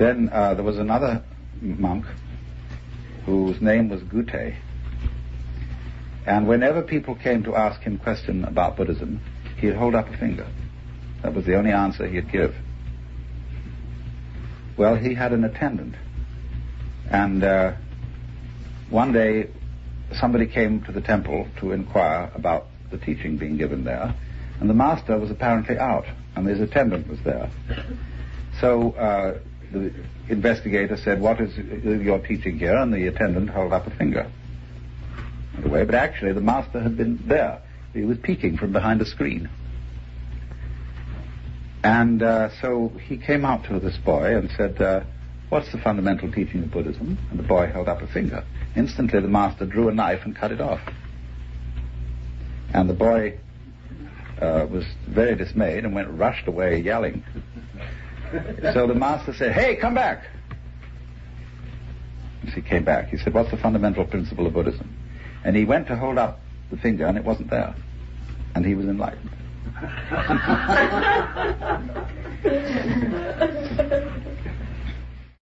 Then there was another monk whose name was Gute, and whenever people came to ask him question about Buddhism, he'd hold up a finger. That was the only answer he'd give. Well, he had an attendant, and one day somebody came to the temple to inquire about the teaching being given there, and the master was apparently out, and his attendant was there. So the investigator said, "What is your teaching here?" And the attendant held up a finger. Anyway, but actually the master had been there. He was peeking from behind a screen. And so he came out to this boy and said, "What's the fundamental teaching of Buddhism?" And the boy held up a finger. Instantly the master drew a knife and cut it off. And the boy was very dismayed and rushed away yelling. So the master said, "Hey, come back!" As he came back, he said, "What's the fundamental principle of Buddhism?" And he went to hold up the finger, and it wasn't there. And he was enlightened.